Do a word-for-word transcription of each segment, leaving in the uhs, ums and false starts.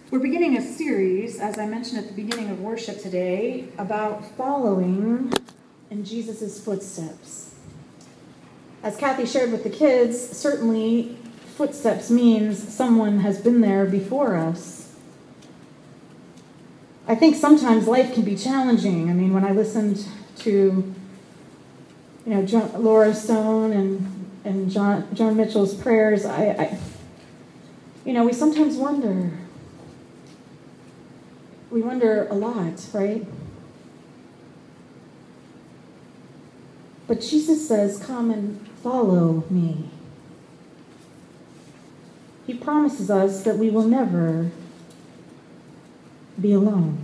We're beginning a series, as I mentioned at the beginning of worship today, about following in Jesus' footsteps. As Kathy shared with the kids, certainly footsteps means someone has been there before us. I think sometimes life can be challenging. I mean, when I listened to, you know, John, Laura Stone and and John John Mitchell's prayers, I, I, you know, we sometimes wonder. We wonder a lot, right? But Jesus says, "Come and follow me." He promises us that we will never be alone.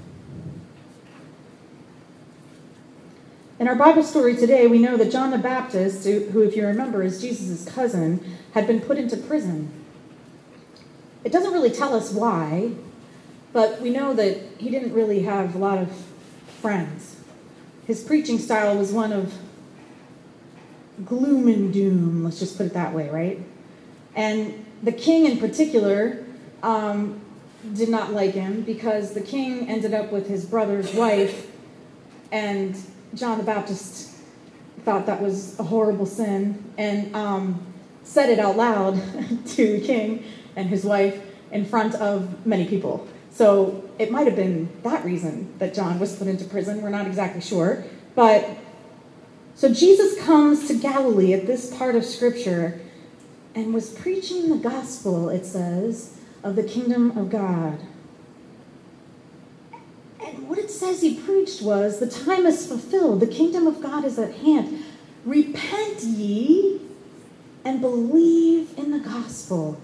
In our Bible story today, we know that John the Baptist, who, if you remember, is Jesus' cousin, had been put into prison. It doesn't really tell us why, but we know that he didn't really have a lot of friends. His preaching style was one of gloom and doom, let's just put it that way, right? And the king in particular um, did not like him because the king ended up with his brother's wife, and John the Baptist thought that was a horrible sin and um, said it out loud to the king and his wife in front of many people. So it might have been that reason that John was put into prison. We're not exactly sure. But so Jesus comes to Galilee at this part of Scripture and was preaching the gospel, it says, of the kingdom of God. And what it says he preached was, the time is fulfilled. The kingdom of God is at hand. Repent ye and believe in the gospel.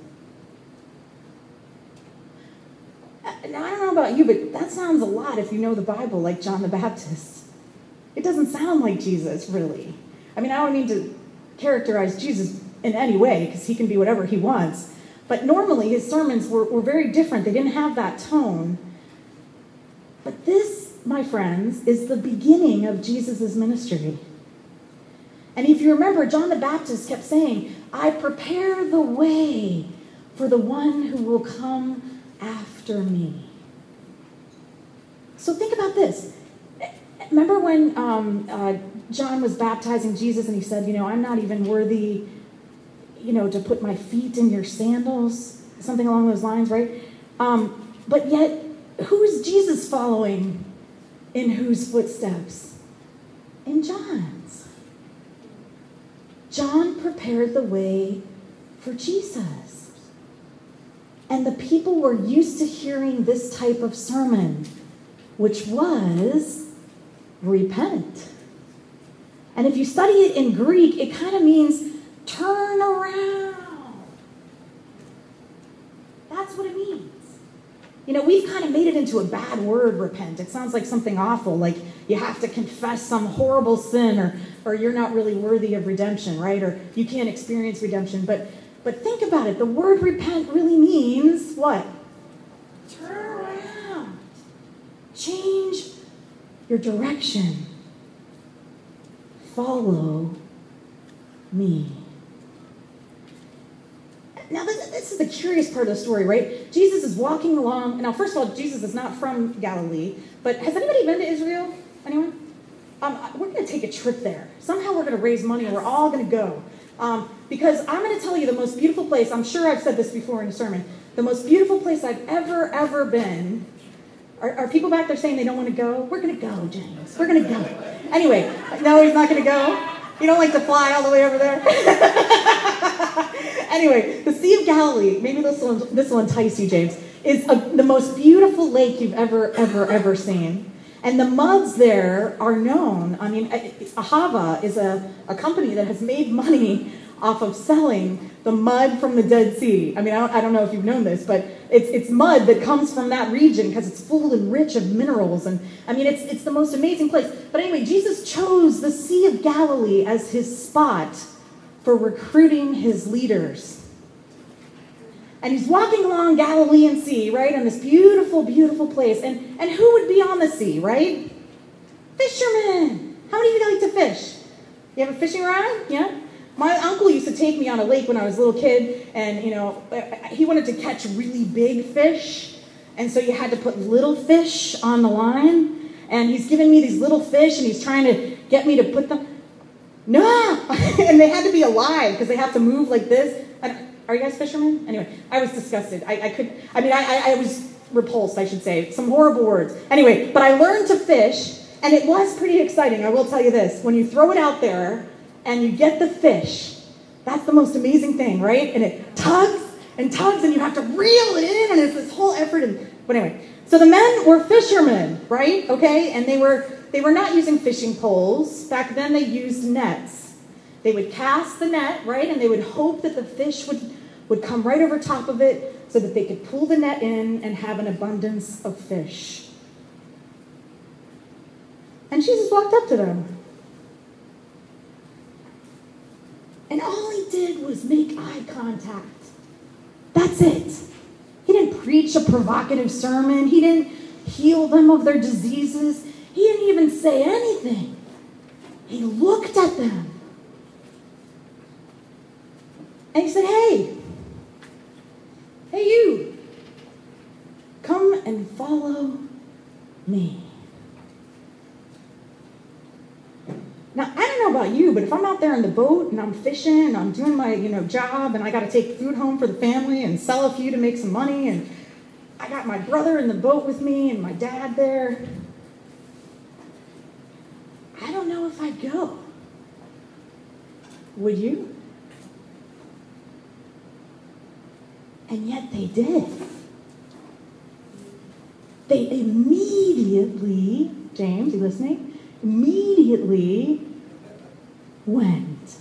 Now, I don't know about you, but that sounds a lot if you know the Bible, like John the Baptist. It doesn't sound like Jesus, really. I mean, I don't mean to characterize Jesus in any way, because he can be whatever he wants. But normally, his sermons were, were very different. They didn't have that tone. But this, my friends, is the beginning of Jesus' ministry. And if you remember, John the Baptist kept saying, "I prepare the way for the one who will come after me." So think about this. Remember when um, uh, John was baptizing Jesus and he said, you know, "I'm not even worthy, you know, to put my feet in your sandals," something along those lines, right? Um, but yet, who is Jesus following in whose footsteps? In John's. John prepared the way for Jesus. And the people were used to hearing this type of sermon, which was repent. And if you study it in Greek, it kind of means turn around. That's what it means. You know, we've kind of made it into a bad word, repent. It sounds like something awful, like you have to confess some horrible sin, or, or you're not really worthy of redemption, right? Or you can't experience redemption. But But think about it. The word repent really means what? Turn around. Change your direction. Follow me. Now, this, this is the curious part of the story, right? Jesus is walking along. Now, first of all, Jesus is not from Galilee. But has anybody been to Israel? Anyone? Um, we're going to take a trip there. Somehow we're going to raise money and we're all going to go. Um, because I'm going to tell you the most beautiful place, I'm sure I've said this before in a sermon, the most beautiful place I've ever, ever been. Are, are people back there saying they don't want to go? We're going to go, James. We're going to go. Anyway, no, he's not going to go. You don't like to fly all the way over there? Anyway, the Sea of Galilee, maybe this will, this will entice you, James, is a, the most beautiful lake you've ever, ever, ever seen. And the muds there are known. I mean, Ahava is a, a company that has made money off of selling the mud from the Dead Sea. I mean, I don't, I don't know if you've known this, but it's it's mud that comes from that region because it's full and rich of minerals. And I mean, it's it's the most amazing place. But anyway, Jesus chose the Sea of Galilee as his spot for recruiting his leaders. And he's walking along Galilean Sea, right, in this beautiful, beautiful place. And, and who would be on the sea, right? Fishermen. How many of you like to fish? You have a fishing rod? Yeah? My uncle used to take me on a lake when I was a little kid, and, you know, he wanted to catch really big fish. And so you had to put little fish on the line. And he's giving me these little fish, and he's trying to get me to put them. No! And they had to be alive because they have to move like this. I, are you guys fishermen? Anyway, I was disgusted. I, I could, I mean, I, I, I was repulsed, I should say. Some horrible words. Anyway, but I learned to fish, and it was pretty exciting. I will tell you this. When you throw it out there and you get the fish, that's the most amazing thing, right? And it tugs and tugs, and you have to reel it in, and it's this whole effort. And, but anyway, so the men were fishermen, right? Okay, and they were they were not using fishing poles. Back then, they used nets. They would cast the net, right, and they would hope that the fish would, would come right over top of it so that they could pull the net in and have an abundance of fish. And Jesus walked up to them. And all he did was make eye contact. That's it. He didn't preach a provocative sermon. He didn't heal them of their diseases. He didn't even say anything. He looked at them. And he said, hey, hey you, come and follow me. Now, I don't know about you, but if I'm out there in the boat and I'm fishing and I'm doing my, you know, job and I got to take food home for the family and sell a few to make some money, and I got my brother in the boat with me and my dad there, I don't know if I'd go. Would you? And yet they did. They immediately, James, you listening? Immediately went.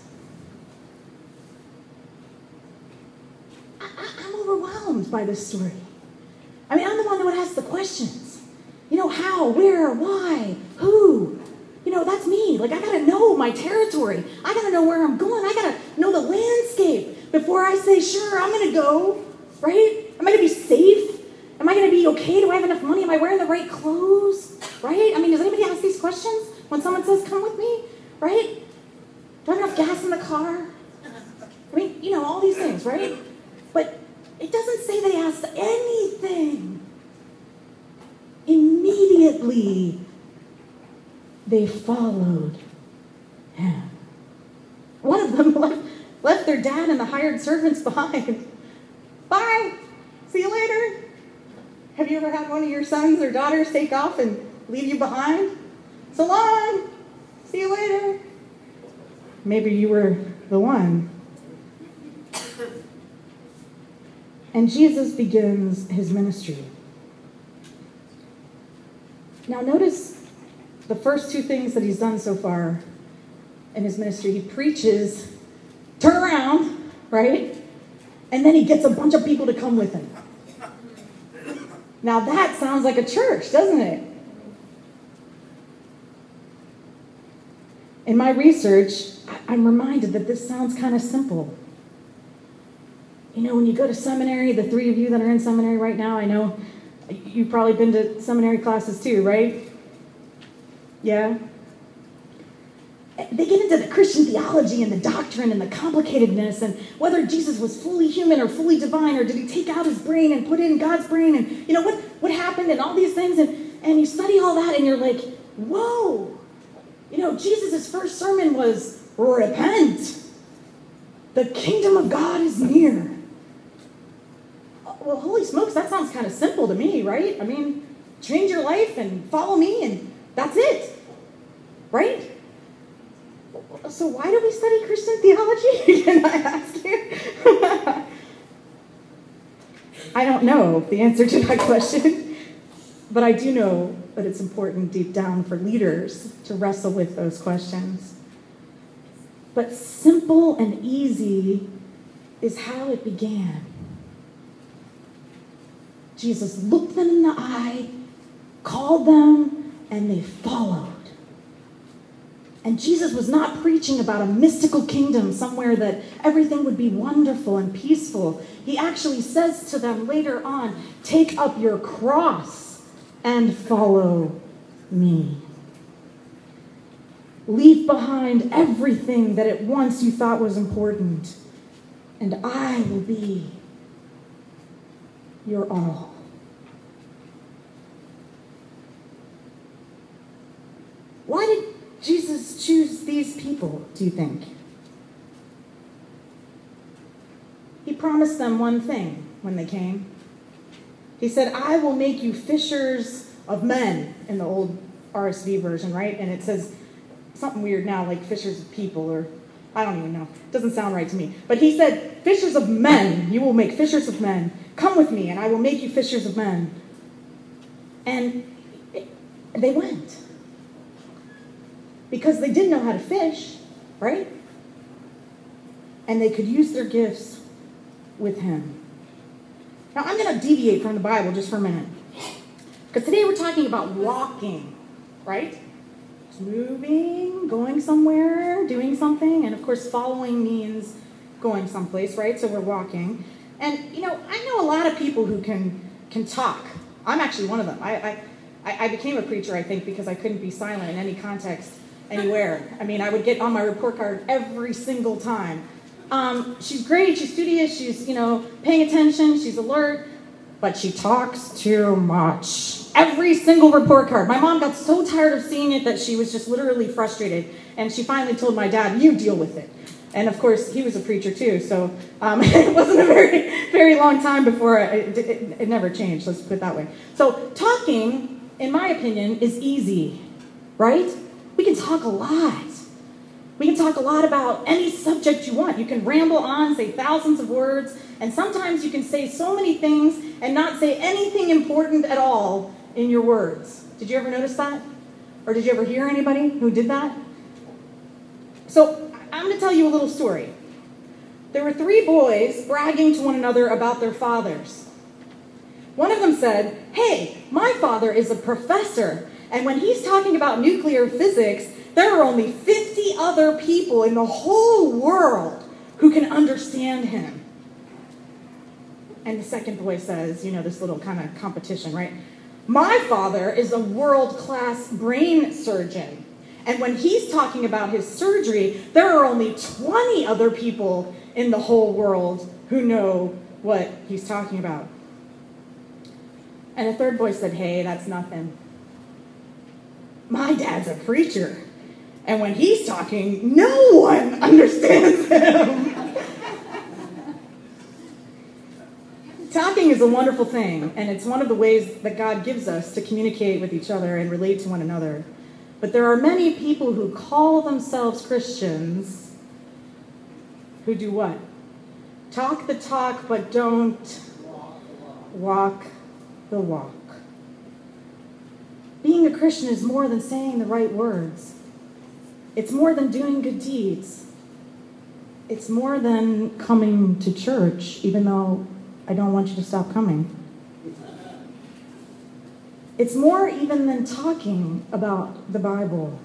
I, I, I'm overwhelmed by this story. I mean, I'm the one that would ask the questions. You know, how, where, why, who? You know, that's me. Like, I gotta know my territory. I gotta know where I'm going. I gotta know the landscape before I say, sure, I'm gonna go, right? Am I gonna be safe? Am I gonna be okay? Do I have enough money? Am I wearing the right clothes? Right? I mean, does anybody ask these questions when someone says, come with me? Right? Do I have enough gas in the car? I mean, you know, all these things, right? But it doesn't say they asked anything. Immediately, they followed him. One of them left, left their dad and the hired servants behind. Bye. See you later. Have you ever had one of your sons or daughters take off and leave you behind? So long. See you later. Maybe you were the one. And Jesus begins his ministry. Now notice the first two things that he's done so far in his ministry. He preaches, turn around, right? And then he gets a bunch of people to come with him. Now that sounds like a church, doesn't it? In my research, I'm reminded that this sounds kind of simple. You know, when you go to seminary, the three of you that are in seminary right now, I know you've probably been to seminary classes too, right? Yeah? They get into the Christian theology and the doctrine and the complicatedness and whether Jesus was fully human or fully divine, or did he take out his brain and put in God's brain, and you know what, what happened and all these things, and, and you study all that and you're like, whoa. You know, Jesus' first sermon was, repent. The kingdom of God is near. Well, holy smokes, that sounds kind of simple to me, right? I mean, change your life and follow me and that's it, right? So why do we study Christian theology? Can I ask you? I don't know the answer to that question, but I do know that it's important deep down for leaders to wrestle with those questions. But simple and easy is how it began. Jesus looked them in the eye, called them, and they followed. And Jesus was not preaching about a mystical kingdom somewhere that everything would be wonderful and peaceful. He actually says to them later on, take up your cross and follow me. Leave behind everything that at once you thought was important, and I will be your all. faithful, do you think? He promised them one thing when they came. He said, I will make you fishers of men, in the old R S V version, right? And it says something weird now, like fishers of people, or I don't even know. It doesn't sound right to me. But he said, fishers of men, you will make fishers of men. Come with me, and I will make you fishers of men. And they went. Because they didn't know how to fish, right? And they could use their gifts with him. Now, I'm going to deviate from the Bible just for a minute. Because today we're talking about walking, right? Just moving, going somewhere, doing something. And, of course, following means going someplace, right? So we're walking. And, you know, I know a lot of people who can can talk. I'm actually one of them. I, I, I became a preacher, I think, because I couldn't be silent in any context, anywhere. I mean, I would get on my report card every single time. Um, she's great, she's studious, she's, you know, paying attention, she's alert, but she talks too much. Every single report card. My mom got so tired of seeing it that she was just literally frustrated, and she finally told my dad, you deal with it. And, of course, he was a preacher, too, so um, it wasn't a very, very long time before it, it, it never changed, let's put it that way. So talking, in my opinion, is easy, right? We can talk a lot. We can talk a lot about any subject you want. You can ramble on, say thousands of words, and sometimes you can say so many things and not say anything important at all in your words. Did you ever notice that? Or did you ever hear anybody who did that? So I'm going to tell you a little story. There were three boys bragging to one another about their fathers. One of them said, hey, my father is a professor, and when he's talking about nuclear physics, there are only fifty other people in the whole world who can understand him. And the second boy says, you know, this little kind of competition, right? My father is a world-class brain surgeon. And when he's talking about his surgery, there are only twenty other people in the whole world who know what he's talking about. And the third boy said, hey, that's nothing. My dad's a preacher. And when he's talking, no one understands him. Talking is a wonderful thing, and it's one of the ways that God gives us to communicate with each other and relate to one another. But there are many people who call themselves Christians who do what? Talk the talk, but don't walk the walk. Being a Christian is more than saying the right words. It's more than doing good deeds. It's more than coming to church, even though I don't want you to stop coming. It's more even than talking about the Bible.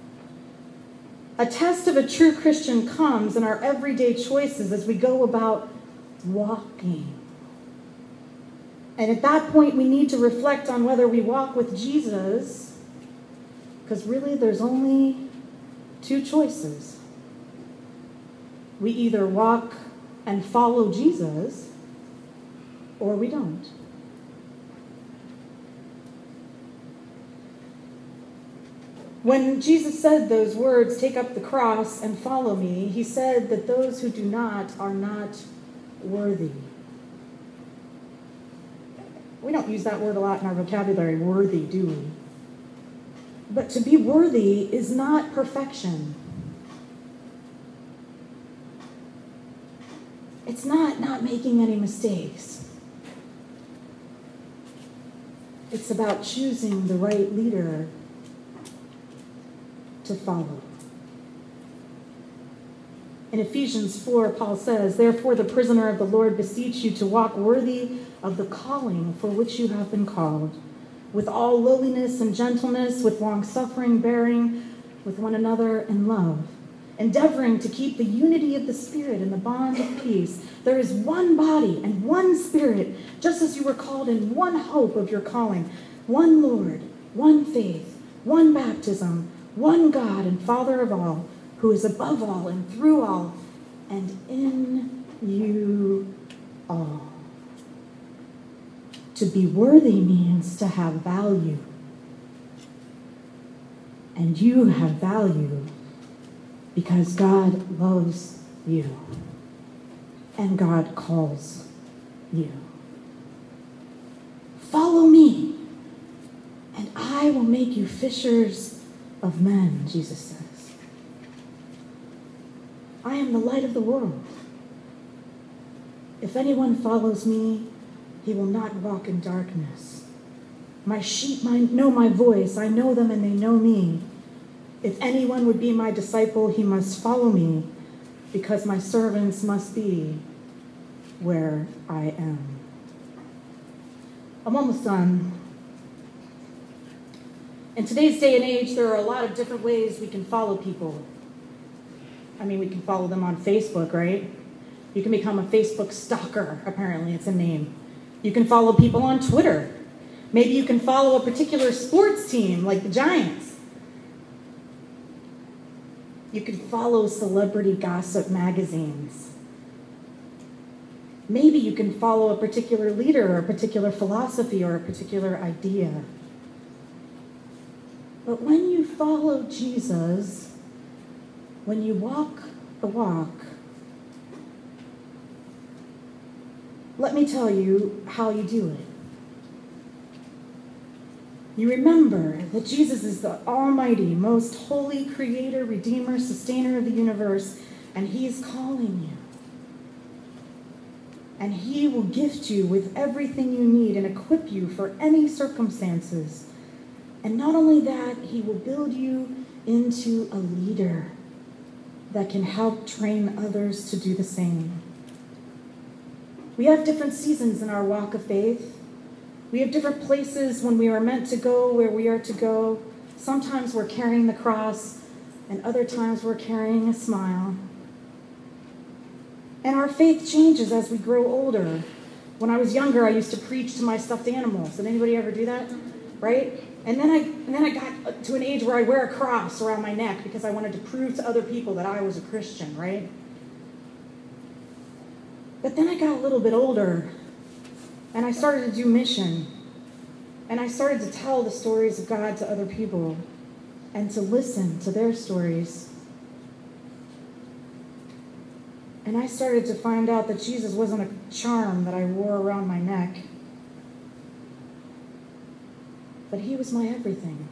A test of a true Christian comes in our everyday choices as we go about walking. And at that point, we need to reflect on whether we walk with Jesus, because really there's only two choices. We either walk and follow Jesus, or we don't. When Jesus said those words, take up the cross and follow me, he said that those who do not are not worthy. We don't use that word a lot in our vocabulary, worthy, do we? But to be worthy is not perfection. It's not not making any mistakes. It's about choosing the right leader to follow. In Ephesians four, Paul says, therefore the prisoner of the Lord beseech you to walk worthy of the calling for which you have been called, with all lowliness and gentleness, with long-suffering, bearing with one another in love, endeavoring to keep the unity of the Spirit in the bond of peace. There is one body and one Spirit, just as you were called in one hope of your calling, one Lord, one faith, one baptism, one God and Father of all, who is above all and through all and in you all. To be worthy means to have value. And you have value because God loves you and God calls you. Follow me, and I will make you fishers of men, Jesus says. I am the light of the world. If anyone follows me, he will not walk in darkness. My sheep know my voice. I know them and they know me. If anyone would be my disciple, he must follow me, because my servants must be where I am. I'm almost done. In today's day and age, there are a lot of different ways we can follow people. I mean, we can follow them on Facebook, right? You can become a Facebook stalker, apparently it's a name. You can follow people on Twitter. Maybe you can follow a particular sports team, like the Giants. You can follow celebrity gossip magazines. Maybe you can follow a particular leader or a particular philosophy or a particular idea. But when you follow Jesus, when you walk the walk, let me tell you how you do it. You remember that Jesus is the almighty, most holy creator, redeemer, sustainer of the universe, and he is calling you. And he will gift you with everything you need and equip you for any circumstances. And not only that, he will build you into a leader that can help train others to do the same. We have different seasons in our walk of faith. We have different places when we are meant to go, where we are to go. Sometimes we're carrying the cross, and other times we're carrying a smile. And our faith changes as we grow older. When I was younger, I used to preach to my stuffed animals. Did anybody ever do that? Right? And then I and then I got to an age where I wear a cross around my neck because I wanted to prove to other people that I was a Christian, right? But then I got a little bit older, and I started to do mission. And I started to tell the stories of God to other people and to listen to their stories. And I started to find out that Jesus wasn't a charm that I wore around my neck, but he was my everything.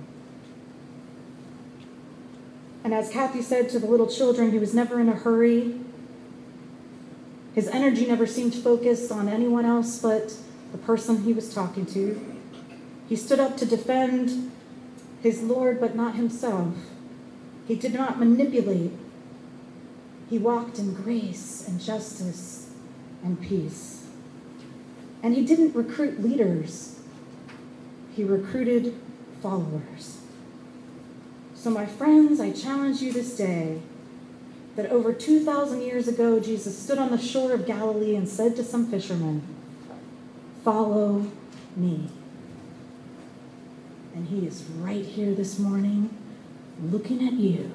And as Kathy said to the little children, he was never in a hurry. His energy never seemed focused on anyone else but the person he was talking to. He stood up to defend his Lord, but not himself. He did not manipulate. He walked in grace and justice and peace. And he didn't recruit leaders. He recruited followers. So my friends, I challenge you this day that over two thousand years ago, Jesus stood on the shore of Galilee and said to some fishermen, "Follow me." And he is right here this morning looking at you.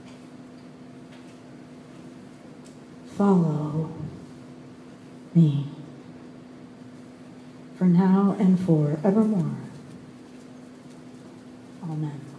Follow me. For now and forevermore. Amen.